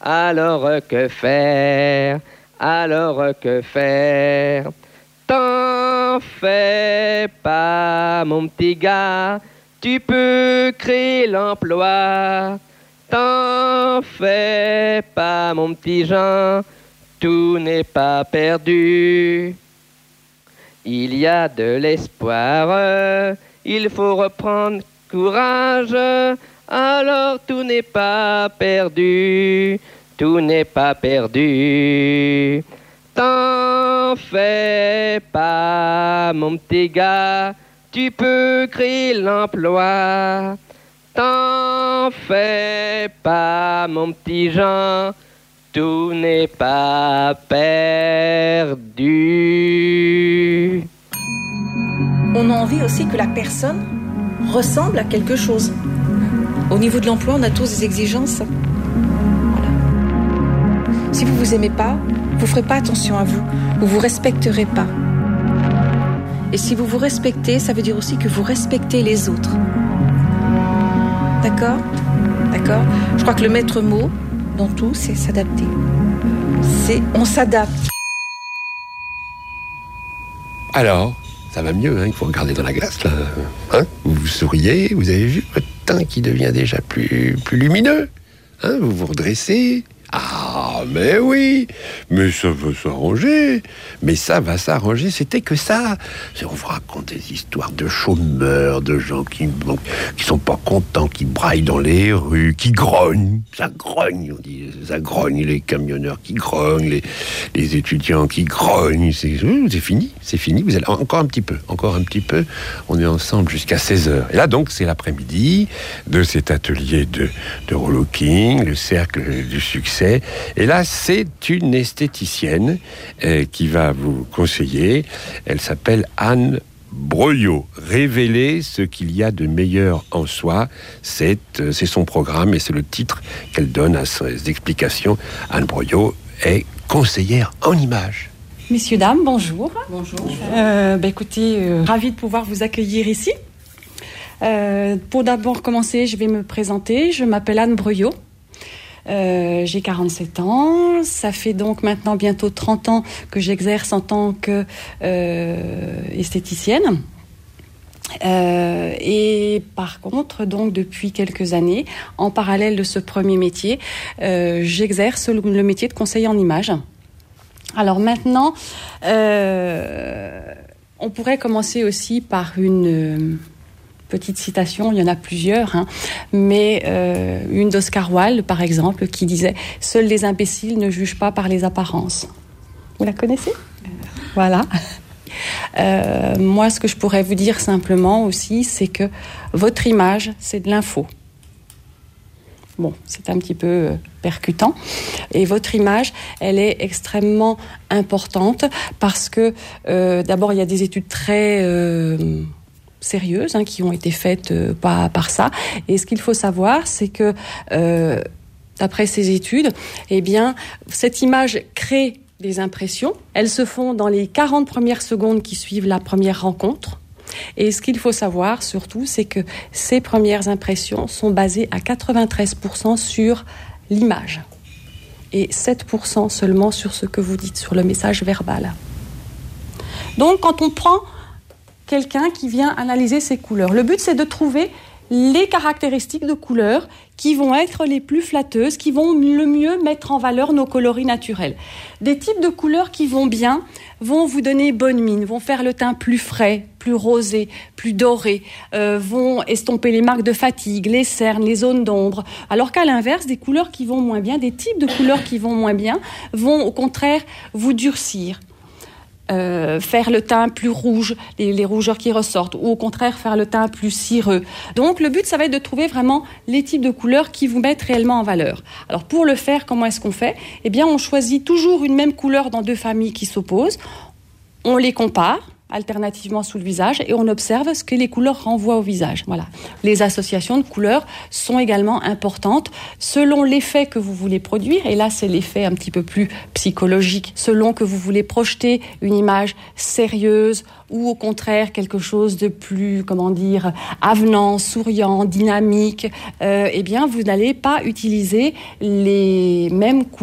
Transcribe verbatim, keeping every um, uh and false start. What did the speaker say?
Alors que faire? Alors que faire? T'en fais pas, mon petit gars, tu peux créer l'emploi. T'en fais pas, mon petit Jean, tout n'est pas perdu. Il y a de l'espoir, il faut reprendre courage, alors tout n'est pas perdu, tout n'est pas perdu. T'en fais pas, mon petit gars, tu peux créer l'emploi. T'en fais pas, mon petit Jean, tout n'est pas perdu. On a envie aussi que la personne ressemble à quelque chose. Au niveau de l'emploi, on a tous des exigences. Voilà. Si vous vous aimez pas, vous ferez pas attention à vous, vous vous respecterez pas. Et si vous vous respectez, ça veut dire aussi que vous respectez les autres. D'accord ? D'accord ? Je crois que le maître mot dans tout, c'est s'adapter. C'est on s'adapte. Alors, ça va mieux, hein, il faut regarder dans la glace, là. Hein, vous vous souriez, vous avez vu votre teint qui devient déjà plus, plus lumineux. Hein, vous vous redressez. Ah, mais oui, mais ça va s'arranger. Mais ça va s'arranger, c'était que ça. On vous raconte des histoires de chômeurs, de gens qui bon, qui sont pas contents, qui braillent dans les rues, qui grognent. Ça grogne, on dit, ça grogne, les camionneurs qui grognent, les, les étudiants qui grognent. C'est, c'est fini, c'est fini. Vous allez encore un petit peu, encore un petit peu. On est ensemble jusqu'à seize heures. Et là, donc, c'est l'après-midi de cet atelier de, de relooking, le cercle du succès. Et là, c'est une esthéticienne euh, qui va vous conseiller. Elle s'appelle Anne Breuillot. Révéler ce qu'il y a de meilleur en soi, c'est, euh, c'est son programme et c'est le titre qu'elle donne à ses explications. Anne Breuillot est conseillère en images. Messieurs, dames, bonjour. Bonjour. Euh, bah, écoutez, euh, ravi de pouvoir vous accueillir ici. Euh, pour d'abord commencer, je vais me présenter. Je m'appelle Anne Breuillot. Euh, j'ai quarante-sept ans, ça fait donc maintenant bientôt trente ans que j'exerce en tant que euh, esthéticienne. Euh, et par contre, donc depuis quelques années, en parallèle de ce premier métier, euh, j'exerce le, le métier de conseiller en images. Alors maintenant, euh, on pourrait commencer aussi par une... Euh, petite citation, il y en a plusieurs, hein, mais euh, une d'Oscar Wilde, par exemple, qui disait « Seuls les imbéciles ne jugent pas par les apparences ». Vous la connaissez ? Voilà. Euh, moi, ce que je pourrais vous dire simplement aussi, c'est que votre image, c'est de l'info. Bon, c'est un petit peu euh, percutant. Et votre image, elle est extrêmement importante parce que, euh, d'abord, il y a des études très... Euh, sérieuses hein, qui ont été faites euh, par, par ça. Et ce qu'il faut savoir, c'est que euh, d'après ces études, eh bien, cette image crée des impressions. Elles se font dans les quarante premières secondes qui suivent la première rencontre. Et ce qu'il faut savoir surtout, c'est que ces premières impressions sont basées à quatre-vingt-treize pour cent sur l'image et sept pour cent seulement sur ce que vous dites, sur le message verbal. Donc, quand on prend quelqu'un qui vient analyser ces couleurs. Le but, c'est de trouver les caractéristiques de couleurs qui vont être les plus flatteuses, qui vont le mieux mettre en valeur nos coloris naturels. Des types de couleurs qui vont bien vont vous donner bonne mine, vont faire le teint plus frais, plus rosé, plus doré, euh, vont estomper les marques de fatigue, les cernes, les zones d'ombre. Alors qu'à l'inverse, des couleurs qui vont moins bien, des types de couleurs qui vont moins bien, vont au contraire vous durcir. Euh, faire le teint plus rouge, les, les rougeurs qui ressortent, ou au contraire faire le teint plus cireux. Donc le but, ça va être de trouver vraiment les types de couleurs qui vous mettent réellement en valeur. Alors pour le faire, comment est-ce qu'on fait ? Eh bien, on choisit toujours une même couleur dans deux familles qui s'opposent. On les compare alternativement sous le visage et on observe ce que les couleurs renvoient au visage. Voilà. Les associations de couleurs sont également importantes selon l'effet que vous voulez produire, et là c'est l'effet un petit peu plus psychologique, selon que vous voulez projeter une image sérieuse ou au contraire quelque chose de plus, comment dire, avenant, souriant, dynamique, euh, eh bien vous n'allez pas utiliser les mêmes couleurs.